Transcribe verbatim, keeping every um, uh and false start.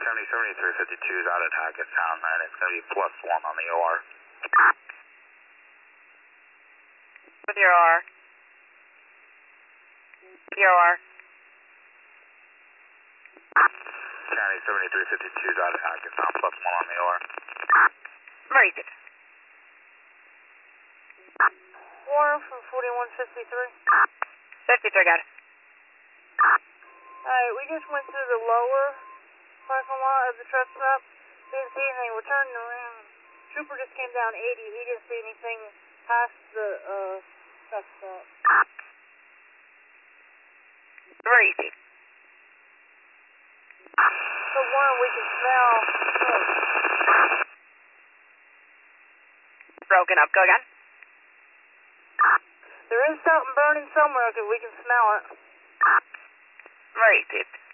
seventy, seventy-three fifty-two is out at Hackettstown, and it's going to be plus one on the O R. With your O R. Your O R. County seventy-three fifty-two is out at Hackettstown, plus one on the O R. Murray. Warren from forty-one fifty-three. fifty-three, got it. Alright, we just went through the lower parking lot of the truck stop. Didn't see anything. We're turning around. Trooper just came down eighty. He didn't see anything past the uh, truck stop. Very easy. So one, we can smell smoke. Broken up. Go again. There is something burning somewhere because we can smell it. Very easy.